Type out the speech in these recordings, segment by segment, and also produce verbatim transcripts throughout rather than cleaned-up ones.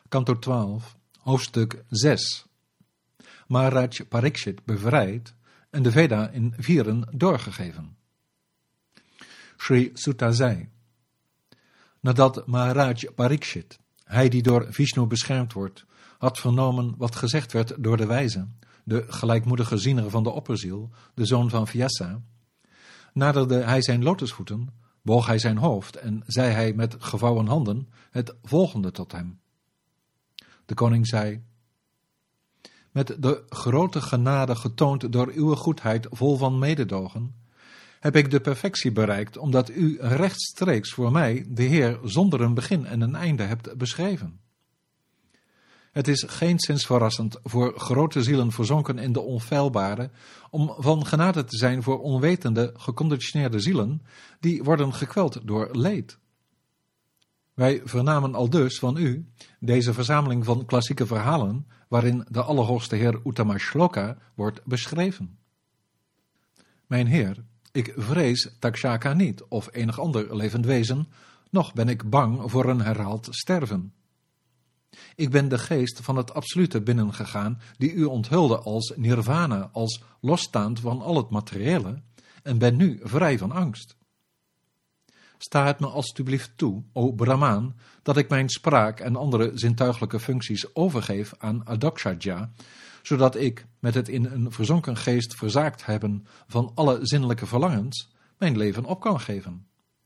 Kanto twaalf, hoofdstuk zes. Maharaj Parikshit bevrijd en de Veda in vieren doorgegeven. Sri Sutta zei: nadat Maharaj Parikshit, hij die door Vishnu beschermd wordt, had vernomen wat gezegd werd door de wijze, de gelijkmoedige ziener van de opperziel, de zoon van Vyasa, naderde hij zijn lotusvoeten, boog hij zijn hoofd en zei hij met gevouwen handen het volgende tot hem. De koning zei: met de grote genade getoond door uw goedheid vol van mededogen, heb ik de perfectie bereikt, omdat u rechtstreeks voor mij de Heer zonder een begin en een einde hebt beschreven. Het is geenszins verrassend voor grote zielen verzonken in de onfeilbare, om van genade te zijn voor onwetende, geconditioneerde zielen, die worden gekweld door leed. Wij vernamen aldus van u deze verzameling van klassieke verhalen, waarin de Allerhoogste Heer Uttama Shloka wordt beschreven. Mijn Heer, ik vrees Takshaka niet, of enig ander levend wezen, noch ben ik bang voor een herhaald sterven. Ik ben de geest van het absolute binnengegaan, die u onthulde als nirvana, als losstaand van al het materiële, en ben nu vrij van angst. Sta het me alstublieft toe, o Brahmaan, dat ik mijn spraak en andere zintuiglijke functies overgeef aan Adokshadja, zodat ik, met het in een verzonken geest verzaakt hebben van alle zinnelijke verlangens, mijn leven op kan geven.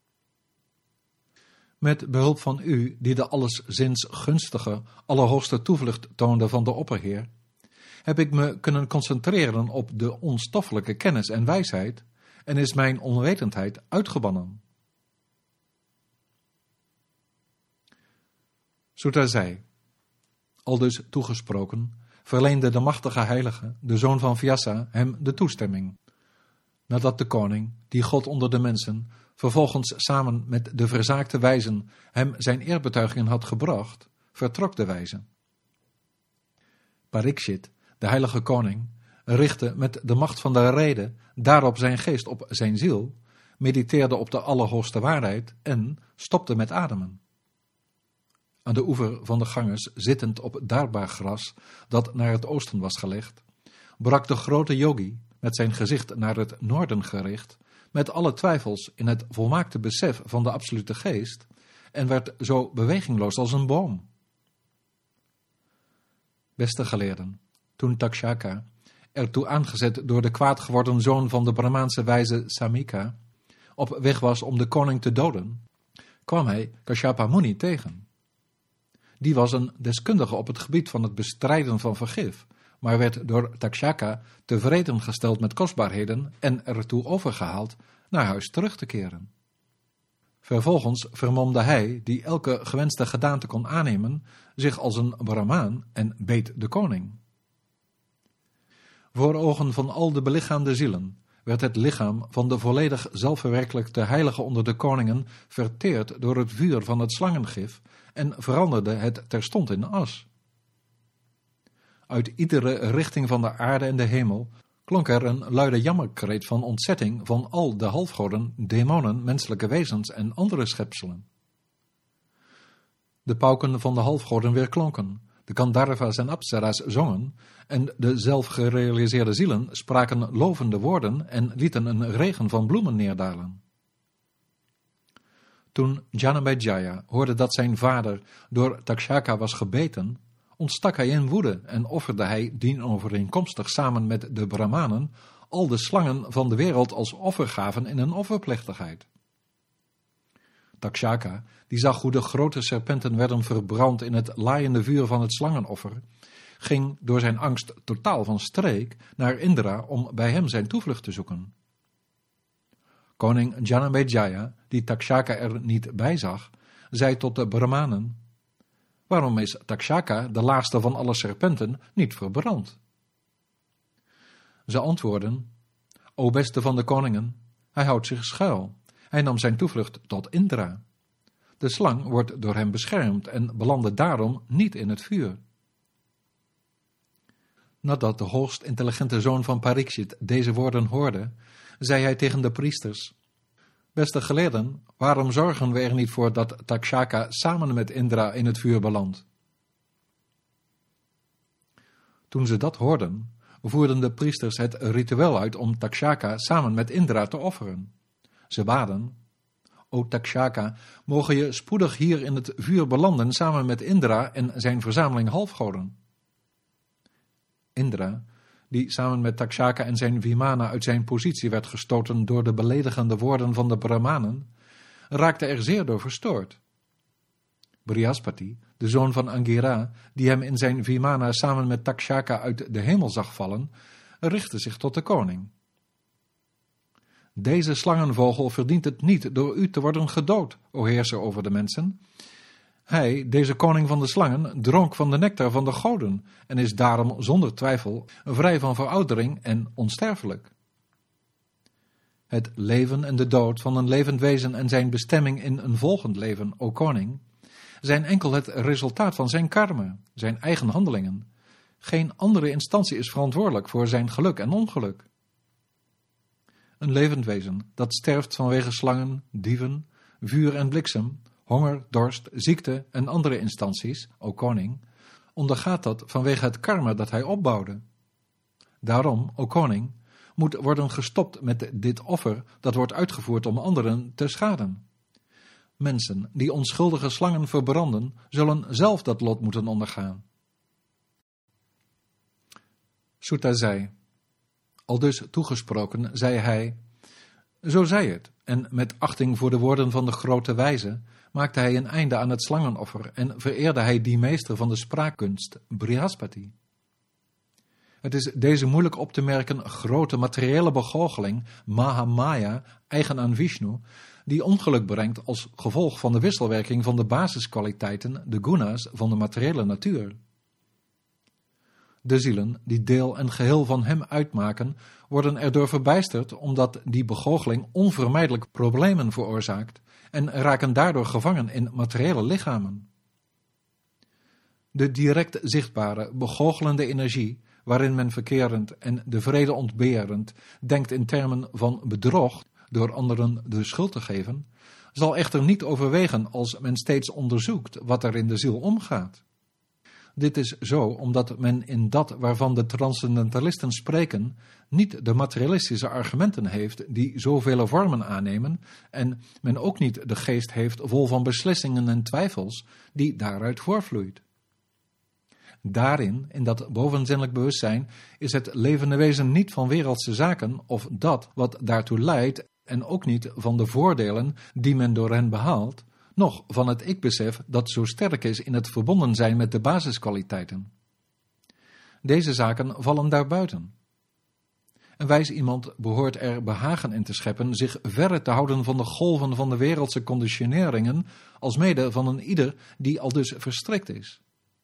Met behulp van u, die de alleszins gunstige, allerhoogste toevlucht toonde van de opperheer, heb ik me kunnen concentreren op de onstoffelijke kennis en wijsheid, en is mijn onwetendheid uitgebannen. Sutta zei: aldus toegesproken, verleende de machtige heilige, de zoon van Vyasa, hem de toestemming. Nadat de koning, die God onder de mensen, vervolgens samen met de verzaakte wijzen hem zijn eerbetuigingen had gebracht, vertrok de wijze. Parikshit, de heilige koning, richtte met de macht van de rede daarop zijn geest op zijn ziel, mediteerde op de allerhoogste waarheid en stopte met ademen. Aan de oever van de Ganges, zittend op Darba-gras dat naar het oosten was gelegd, brak de grote yogi, met zijn gezicht naar het noorden gericht, met alle twijfels in het volmaakte besef van de absolute geest, en werd zo bewegingloos als een boom. Beste geleerden, toen Takshaka, ertoe aangezet door de kwaad geworden zoon van de Brahmaanse wijze Samika, op weg was om de koning te doden, kwam hij Kashyapa Muni tegen. Die was een deskundige op het gebied van het bestrijden van vergif, maar werd door Takshaka tevreden gesteld met kostbaarheden en ertoe overgehaald naar huis terug te keren. Vervolgens vermomde hij, die elke gewenste gedaante kon aannemen, zich als een Brahmaan en beet de koning. Voor ogen van al de belichaamde zielen werd het lichaam van de volledig zelfverwerkelijkte heilige onder de koningen verteerd door het vuur van het slangengif en veranderde het terstond in as. Uit iedere richting van de aarde en de hemel klonk er een luide jammerkreet van ontzetting van al de halfgoden, demonen, menselijke wezens en andere schepselen. De pauken van de halfgoden weerklonken, de Gandharva's en Apsara's zongen en de zelfgerealiseerde zielen spraken lovende woorden en lieten een regen van bloemen neerdalen. Toen Janamejaya hoorde dat zijn vader door Takshaka was gebeten, ontstak hij in woede en offerde hij dienovereenkomstig samen met de Brahmanen al de slangen van de wereld als offergaven in een offerplechtigheid. Takshaka, die zag hoe de grote serpenten werden verbrand in het laaiende vuur van het slangenoffer, ging door zijn angst totaal van streek naar Indra om bij hem zijn toevlucht te zoeken. Koning Janamejaya, die Takshaka er niet bij zag, zei tot de Brahmanen: waarom is Takshaka, de laagste van alle serpenten, niet verbrand? Ze antwoordden: o beste van de koningen, hij houdt zich schuil. Hij nam zijn toevlucht tot Indra. De slang wordt door hem beschermd en belandde daarom niet in het vuur. Nadat de hoogst intelligente zoon van Parikshit deze woorden hoorde, zei hij tegen de priesters: beste geleerden, waarom zorgen we er niet voor dat Takshaka samen met Indra in het vuur belandt? Toen ze dat hoorden, voerden de priesters het ritueel uit om Takshaka samen met Indra te offeren. Ze baden: O Takshaka, mogen je spoedig hier in het vuur belanden samen met Indra en zijn verzameling halfgoden. Indra, die samen met Takshaka en zijn Vimana uit zijn positie werd gestoten door de beledigende woorden van de Brahmanen, raakte er zeer door verstoord. Brihaspati, de zoon van Angira, die hem in zijn Vimana samen met Takshaka uit de hemel zag vallen, richtte zich tot de koning. Deze slangenvogel verdient het niet door u te worden gedood, o heerser over de mensen. Hij, deze koning van de slangen, dronk van de nectar van de goden en is daarom zonder twijfel vrij van veroudering en onsterfelijk. Het leven en de dood van een levend wezen en zijn bestemming in een volgend leven, o koning, zijn enkel het resultaat van zijn karma, zijn eigen handelingen. Geen andere instantie is verantwoordelijk voor zijn geluk en ongeluk. Een levend wezen dat sterft vanwege slangen, dieven, vuur en bliksem, honger, dorst, ziekte en andere instanties, o koning, ondergaat dat vanwege het karma dat hij opbouwde. Daarom, o koning, moet worden gestopt met dit offer dat wordt uitgevoerd om anderen te schaden. Mensen die onschuldige slangen verbranden, zullen zelf dat lot moeten ondergaan. Sutta zei: Aldus toegesproken, zei hij: Zo zei het, en met achting voor de woorden van de grote wijze maakte hij een einde aan het slangenoffer en vereerde hij die meester van de spraakkunst, Brihaspati. Het is deze moeilijk op te merken grote materiële begoocheling, Mahamaya, eigen aan Vishnu, die ongeluk brengt als gevolg van de wisselwerking van de basiskwaliteiten, de gunas, van de materiële natuur. De zielen, die deel en geheel van hem uitmaken, worden erdoor verbijsterd omdat die begoocheling onvermijdelijk problemen veroorzaakt en raken daardoor gevangen in materiële lichamen. De direct zichtbare, begoochelende energie, waarin men verkerend en de vrede ontberend denkt in termen van bedrog, door anderen de schuld te geven, zal echter niet overwegen als men steeds onderzoekt wat er in de ziel omgaat. Dit is zo omdat men in dat waarvan de transcendentalisten spreken niet de materialistische argumenten heeft die zoveel vormen aannemen en men ook niet de geest heeft vol van beslissingen en twijfels die daaruit voortvloeit. Daarin, in dat bovenzinnelijk bewustzijn, is het levende wezen niet van wereldse zaken of dat wat daartoe leidt en ook niet van de voordelen die men door hen behaalt, noch van het ik-besef dat zo sterk is in het verbonden zijn met de basiskwaliteiten. Deze zaken vallen daarbuiten. Een wijs iemand behoort er behagen in te scheppen zich verre te houden van de golven van de wereldse conditioneringen, alsmede van een ieder die aldus verstrikt is.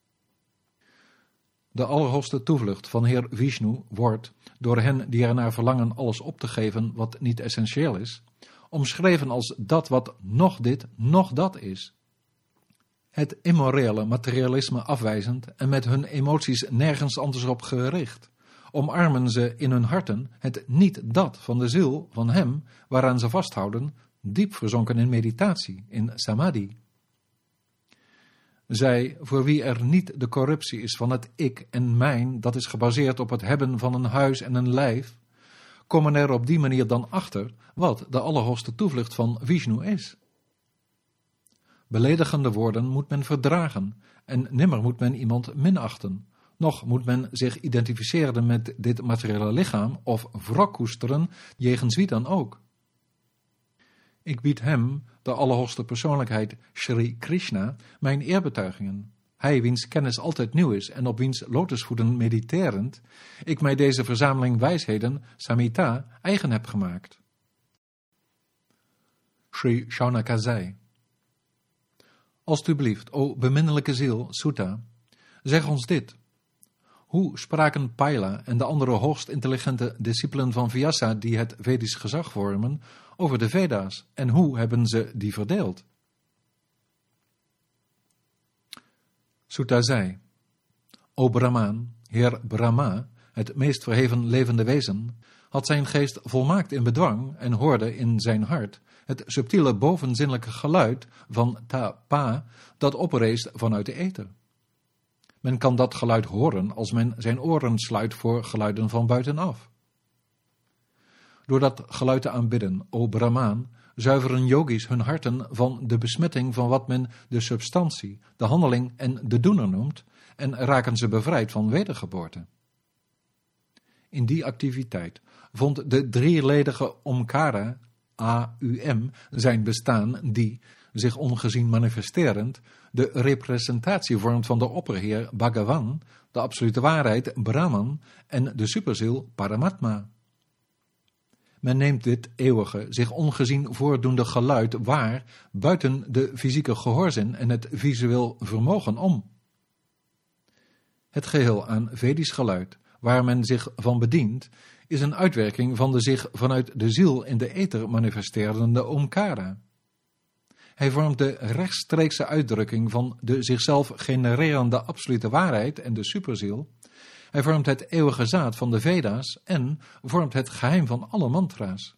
De allerhoogste toevlucht van Heer Vishnu wordt, door hen die ernaar verlangen alles op te geven wat niet essentieel is, omschreven als dat wat nog dit, nog dat is. Het immorele materialisme afwijzend en met hun emoties nergens anders op gericht, omarmen ze in hun harten het niet dat van de ziel van hem waaraan ze vasthouden, diep verzonken in meditatie, in samadhi. Zij, voor wie er niet de corruptie is van het ik en mijn, dat is gebaseerd op het hebben van een huis en een lijf, komen er op die manier dan achter wat de allerhoogste toevlucht van Vishnu is. Beledigende woorden moet men verdragen en nimmer moet men iemand minachten, noch moet men zich identificeren met dit materiële lichaam of wrok koesteren jegens wie dan ook. Ik bied hem, de allerhoogste persoonlijkheid Shri Krishna, mijn eerbetuigingen. Hij wiens kennis altijd nieuw is en op wiens lotusvoeten mediterend ik mij deze verzameling wijsheden, Samhita, eigen heb gemaakt. Sri Shaunaka zei: Alsjeblieft, o beminnelijke ziel, Sutta, zeg ons dit. Hoe spraken Paila en de andere hoogst intelligente discipelen van Vyasa die het Vedisch gezag vormen over de Veda's en hoe hebben ze die verdeeld? Sutta zei: O Brahmaan, heer Brahma, het meest verheven levende wezen, had zijn geest volmaakt in bedwang en hoorde in zijn hart het subtiele bovenzinnelijke geluid van ta-pa dat oprees vanuit de ether. Men kan dat geluid horen als men zijn oren sluit voor geluiden van buitenaf. Door dat geluid te aanbidden, o Brahmaan, zuiveren yogis hun harten van de besmetting van wat men de substantie, de handeling en de doener noemt, en raken ze bevrijd van wedergeboorte. In die activiteit vond de drieledige Omkara, A U M, zijn bestaan die, zich ongezien manifesterend, de representatie vormt van de opperheer Bhagavan, de absolute waarheid Brahman en de superziel Paramatma. Men neemt dit eeuwige, zich ongezien voordoende geluid waar buiten de fysieke gehoorzin en het visueel vermogen om. Het geheel aan Vedisch geluid, waar men zich van bedient, is een uitwerking van de zich vanuit de ziel in de ether manifesterende Omkara. Hij vormt de rechtstreekse uitdrukking van de zichzelf genererende absolute waarheid en de superziel. Hij vormt het eeuwige zaad van de Veda's en vormt het geheim van alle mantra's.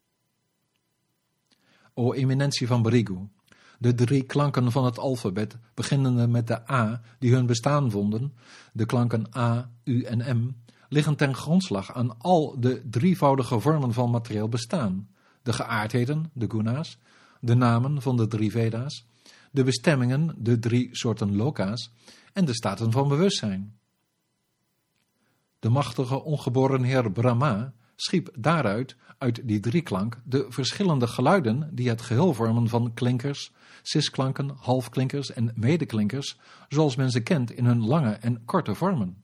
O eminentie van Brigu, de drie klanken van het alfabet, beginnende met de A, die hun bestaan vonden, de klanken A, U en M, liggen ten grondslag aan al de drievoudige vormen van materieel bestaan, de geaardheden, de guna's, de namen van de drie Veda's, de bestemmingen, de drie soorten loka's en de staten van bewustzijn. De machtige ongeboren heer Brahma schiep daaruit, uit die drieklank, de verschillende geluiden die het geheel vormen van klinkers, cisklanken, halfklinkers en medeklinkers, zoals men ze kent in hun lange en korte vormen.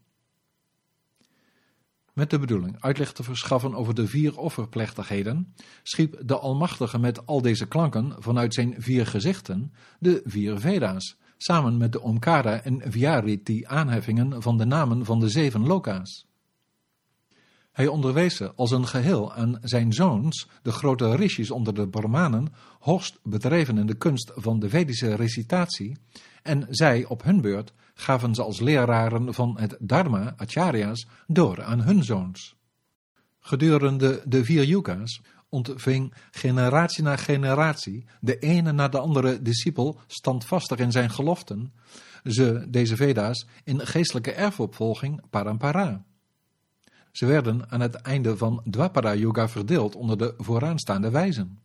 Met de bedoeling uitleg te verschaffen over de vier offerplechtigheden, schiep de Almachtige met al deze klanken vanuit zijn vier gezichten de vier Veda's, samen met de Omkara en Vyariti aanheffingen van de namen van de zeven loka's. Hij onderwees ze als een geheel aan zijn zoons, de grote rishis onder de Brahmanen, hoogst bedreven in de kunst van de Vedische recitatie, en zij op hun beurt gaven ze als leraren van het dharma, acharya's, door aan hun zoons. Gedurende de vier yuga's ontving generatie na generatie de ene na de andere discipel standvastig in zijn geloften, ze, deze Veda's, in geestelijke erfopvolging parampara. Ze werden aan het einde van Dwapara-yuga verdeeld onder de vooraanstaande wijzen.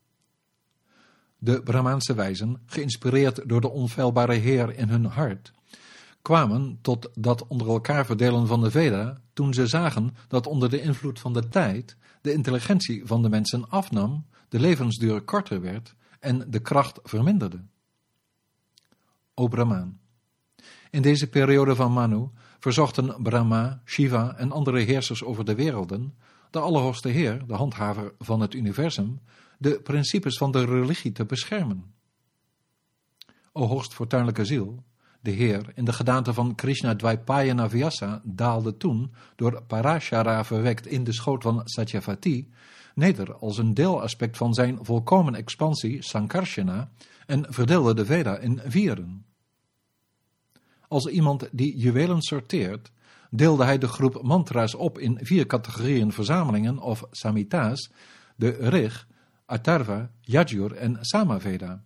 De Brahmaanse wijzen, geïnspireerd door de onfeilbare Heer in hun hart, kwamen tot dat onder elkaar verdelen van de Veda, toen ze zagen dat onder de invloed van de tijd de intelligentie van de mensen afnam, de levensduur korter werd en de kracht verminderde. O Brahmaan, in deze periode van Manu verzochten Brahma, Shiva en andere heersers over de werelden, de Allerhoogste Heer, de handhaver van het universum, de principes van de religie te beschermen. O hoogst fortuinlijke ziel, de Heer in de gedaante van Krishna Dvaipayana Vyasa daalde toen, door Parashara verwekt in de schoot van Satyavati, neder als een deelaspect van zijn volkomen expansie Sankarsana en verdeelde de Veda in vieren. Als iemand die juwelen sorteert, deelde hij de groep mantra's op in vier categorieën verzamelingen of samhita's, de Rig, Atharva, Yajur en Samaveda.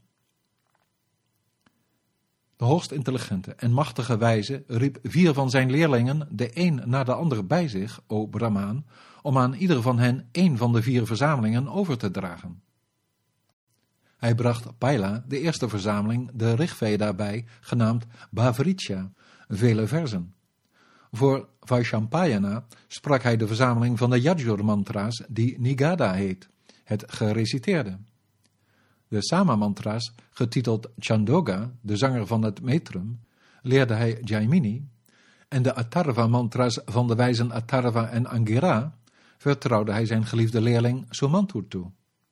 De hoogst intelligente en machtige wijze riep vier van zijn leerlingen de een na de ander bij zich, o Brahmaan, om aan ieder van hen één van de vier verzamelingen over te dragen. Hij bracht Paila, de eerste verzameling, de Rigveda bij, genaamd Bhavricha, vele verzen. Voor Vaishampayana sprak hij de verzameling van de Yajur-mantra's, die Nigada heet, het gereciteerde. De Sama-mantra's, getiteld Chandoga, de zanger van het metrum, leerde hij Jaimini, en de Atharva-mantra's van de wijzen Atharva en Angira vertrouwde hij zijn geliefde leerling Sumantu toe.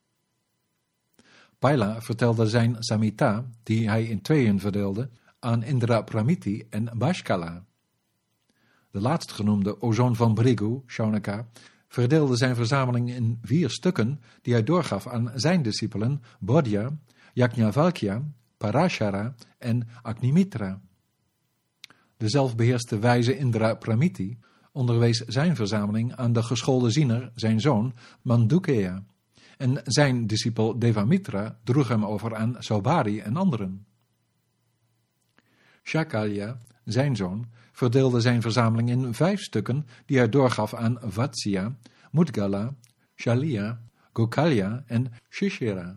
Paila vertelde zijn Samhita, die hij in tweeën verdeelde, aan Indra Pramiti en Bhaskala. De laatstgenoemde, o zoon van Brigu, Shaunaka, verdeelde zijn verzameling in vier stukken die hij doorgaf aan zijn discipelen Bodhya, Yajnavalkya, Parashara en Agnimitra. De zelfbeheerste wijze Indra Pramiti onderwees zijn verzameling aan de geschoolde ziener, zijn zoon Mandukeya, en zijn discipel Devamitra droeg hem over aan Saubhari en anderen. Shakalya, zijn zoon, verdeelde zijn verzameling in vijf stukken die hij doorgaf aan Vatsya, Mudgala, Shalia, Gokalya en Shishira.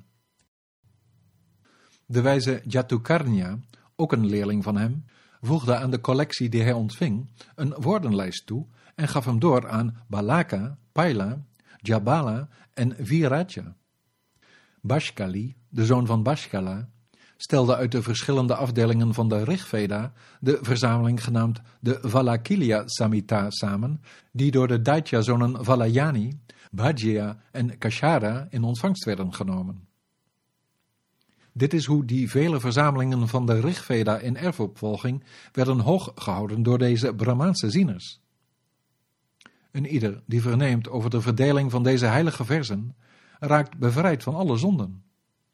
De wijze Jatukarnya, ook een leerling van hem, voegde aan de collectie die hij ontving een woordenlijst toe en gaf hem door aan Balaka, Paila, Jabala en Viraja. Bashkali, de zoon van Bashkala, stelde uit de verschillende afdelingen van de Rigveda de verzameling genaamd de Valakilya Samhita samen, die door de Daitya-zonen Valayani, Bhajya en Kashara in ontvangst werden genomen. Dit is hoe die vele verzamelingen van de Rigveda in erfopvolging werden hoog gehouden door deze Brahmaanse zieners. Een ieder die verneemt over de verdeling van deze heilige verzen, raakt bevrijd van alle zonden.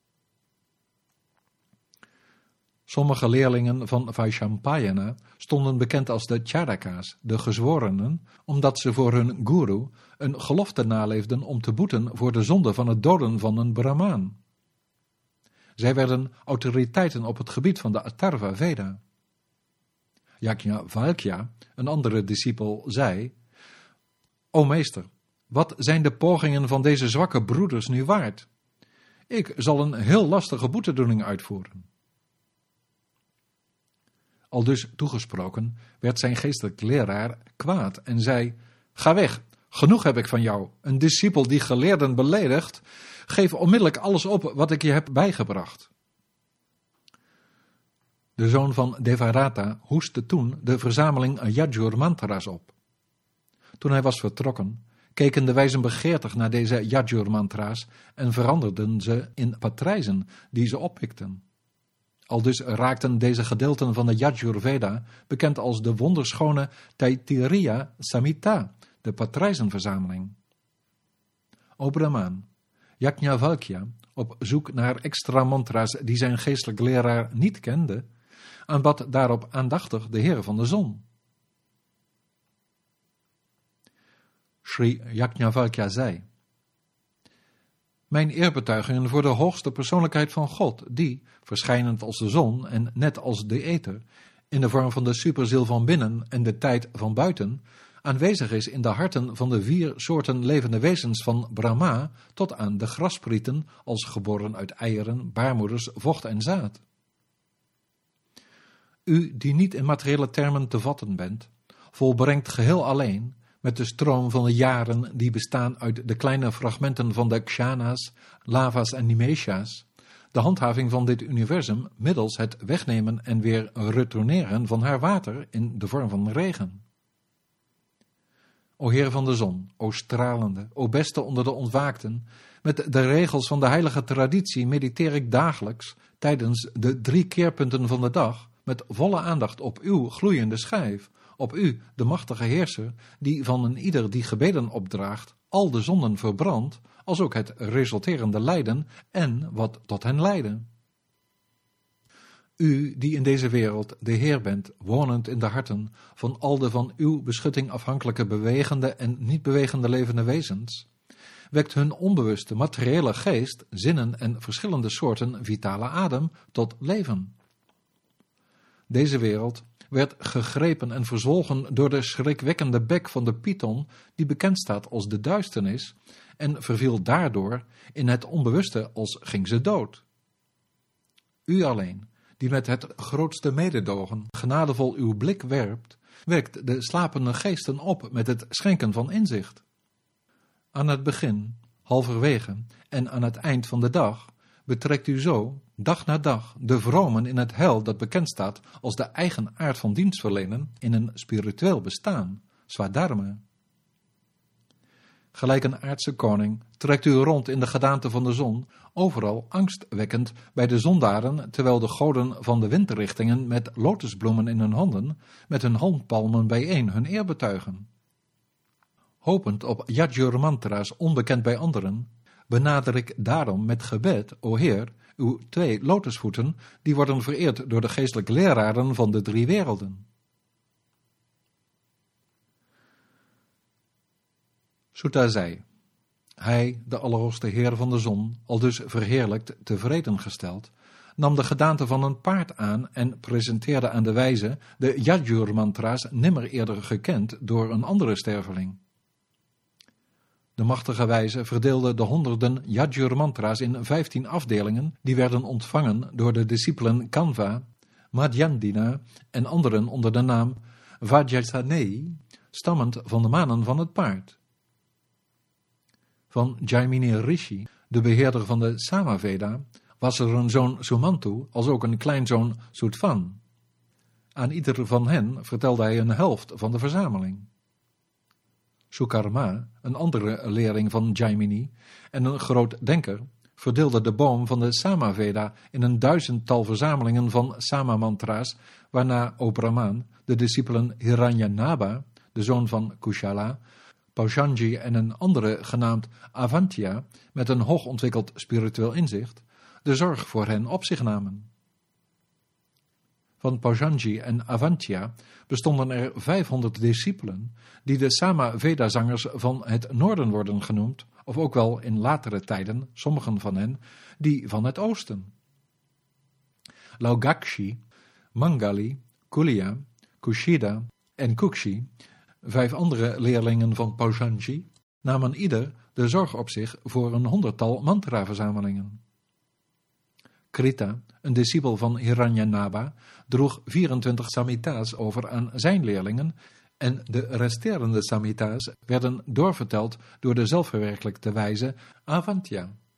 Sommige leerlingen van Vaishampayana stonden bekend als de Charaka's, de gezworenen, omdat ze voor hun guru een gelofte naleefden om te boeten voor de zonde van het doden van een Brahmaan. Zij werden autoriteiten op het gebied van de Atharva Veda. Yajnavalkya, een andere discipel, zei: O meester, wat zijn de pogingen van deze zwakke broeders nu waard? Ik zal een heel lastige boetedoening uitvoeren. Aldus toegesproken werd zijn geestelijk leraar kwaad en zei: Ga weg, genoeg heb ik van jou, een discipel die geleerden beledigt. Geef onmiddellijk alles op wat ik je heb bijgebracht. De zoon van Devarata hoestte toen de verzameling Yajur mantra's op. Toen hij was vertrokken, keken de wijzen begeertig naar deze Yajur mantra's en veranderden ze in patrijzen die ze oppikten. Aldus raakten deze gedeelten van de Yajur Veda bekend als de wonderschone Taittiriya Samhita, de patrijzenverzameling. O Brahmaan, Yajnavalkya, op zoek naar extra mantra's die zijn geestelijk leraar niet kende, aanbad daarop aandachtig de Heer van de Zon. Sri Yajnavalkya zei: Mijn eerbetuigingen voor de hoogste persoonlijkheid van God, die, verschijnend als de zon en net als de ether, in de vorm van de superziel van binnen en de tijd van buiten, aanwezig is in de harten van de vier soorten levende wezens van Brahma tot aan de grasprieten als geboren uit eieren, baarmoeders, vocht en zaad. U die niet in materiële termen te vatten bent, volbrengt geheel alleen, met de stroom van de jaren die bestaan uit de kleine fragmenten van de kshanas, lava's en nimesha's, de handhaving van dit universum middels het wegnemen en weer retourneren van haar water in de vorm van regen. O Heer van de Zon, o stralende, o beste onder de ontwaakten, met de regels van de heilige traditie mediteer ik dagelijks tijdens de drie keerpunten van de dag met volle aandacht op uw gloeiende schijf, op u, de machtige heerser, die van een ieder die gebeden opdraagt, al de zonden verbrandt, als ook het resulterende lijden en wat tot hen leidde. U die in deze wereld de Heer bent, wonend in de harten van al de van uw beschutting afhankelijke bewegende en niet bewegende levende wezens, wekt hun onbewuste materiële geest, zinnen en verschillende soorten vitale adem tot leven. Deze wereld werd gegrepen en verzwolgen door de schrikwekkende bek van de python die bekend staat als de duisternis en verviel daardoor in het onbewuste als ging ze dood. U alleen, die met het grootste mededogen genadevol uw blik werpt, wekt de slapende geesten op met het schenken van inzicht. Aan het begin, halverwege en aan het eind van de dag betrekt u zo, dag na dag, de vromen in het heil dat bekend staat als de eigen aard van dienstverlenen in een spiritueel bestaan, Swadharma. Gelijk een aardse koning trekt u rond in de gedaante van de zon, overal angstwekkend bij de zondaren, terwijl de goden van de windrichtingen met lotusbloemen in hun handen, met hun handpalmen bijeen hun eer betuigen. Hopend op Yajur mantra's onbekend bij anderen, benader ik daarom met gebed, o Heer, uw twee lotusvoeten, die worden vereerd door de geestelijke leraren van de drie werelden. Sutta zei: Hij, de Allerhoogste Heer van de Zon, aldus verheerlijkt, tevreden gesteld, nam de gedaante van een paard aan en presenteerde aan de wijze de Yajur-mantra's nimmer eerder gekend door een andere sterveling. De machtige wijze verdeelde de honderden Yajur-mantra's in vijftien afdelingen die werden ontvangen door de discipelen Kanva, Madhyandina en anderen onder de naam Vajrasaneyi, stammend van de manen van het paard. Van Jaimini Rishi, de beheerder van de Samaveda, was er een zoon Sumantu als ook een kleinzoon Sutvan. Aan ieder van hen vertelde hij een helft van de verzameling. Sukarma, een andere leerling van Jaimini en een groot denker, verdeelde de boom van de Samaveda in een duizendtal verzamelingen van Sama-mantra's, waarna O Brahman de discipelen Hiranyanaba, de zoon van Kushala, Paushanji en een andere genaamd Avantya, met een hoogontwikkeld spiritueel inzicht, de zorg voor hen op zich namen. Van Paushanji en Avantya bestonden er vijfhonderd discipelen, die de Sama-Veda-zangers van het noorden worden genoemd, of ook wel in latere tijden, sommigen van hen, die van het oosten. Laugakshi, Mangali, Kulia, Kushida en Kukshi, vijf andere leerlingen van Paushanji, namen ieder de zorg op zich voor een honderdtal mantra-verzamelingen. Krita, een discipel van Hiranyanaba, droeg vierentwintig samhita's over aan zijn leerlingen en de resterende samhita's werden doorverteld door de zelfverwerkelijkte wijze Avantya.